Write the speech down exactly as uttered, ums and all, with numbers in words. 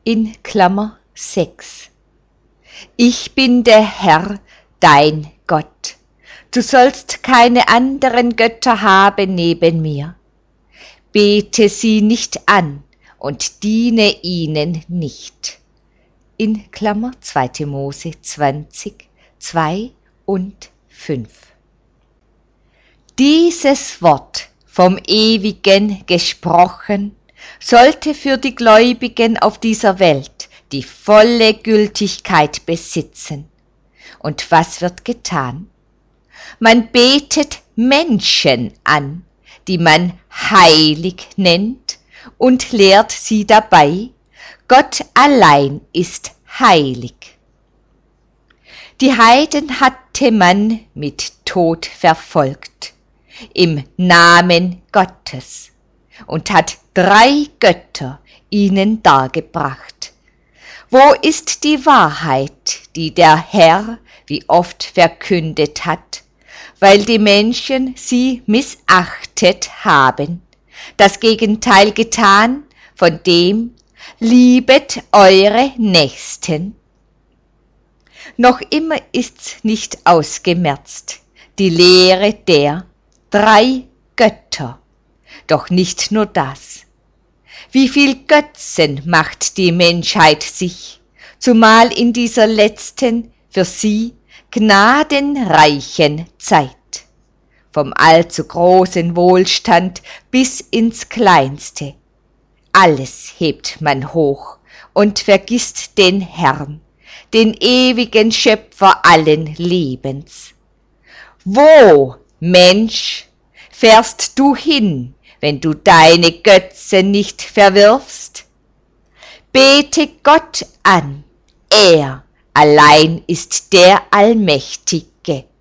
in Klammer sechs. Ich bin der Herr, dein Gott. Du sollst keine anderen Götter haben neben mir. Bete sie nicht an und diene ihnen nicht. In Klammer zweite Mose zwanzig, zwei und fünf. Dieses Wort, vom Ewigen gesprochen, sollte für die Gläubigen auf dieser Welt die volle Gültigkeit besitzen. Und was wird getan? Man betet Menschen an, die man heilig nennt und lehrt sie dabei, Gott allein ist heilig. Die Heiden hatte man mit Tod verfolgt, im Namen Gottes, und hat drei Götter ihnen dargebracht. Wo ist die Wahrheit, die der Herr wie oft verkündet hat, weil die Menschen sie missachtet haben, das Gegenteil getan von dem, liebet eure Nächsten? Noch immer ist's nicht ausgemerzt, die Lehre der drei Götter. Doch nicht nur das. Wie viel Götzen macht die Menschheit sich, zumal in dieser letzten, für sie gnadenreichen Zeit. Vom allzu großen Wohlstand bis ins Kleinste. Alles hebt man hoch und vergisst den Herrn, den ewigen Schöpfer allen Lebens. Wo, Mensch, fährst du hin, wenn du deine Götzen nicht verwirfst? Bete Gott an, er allein ist der Allmächtige.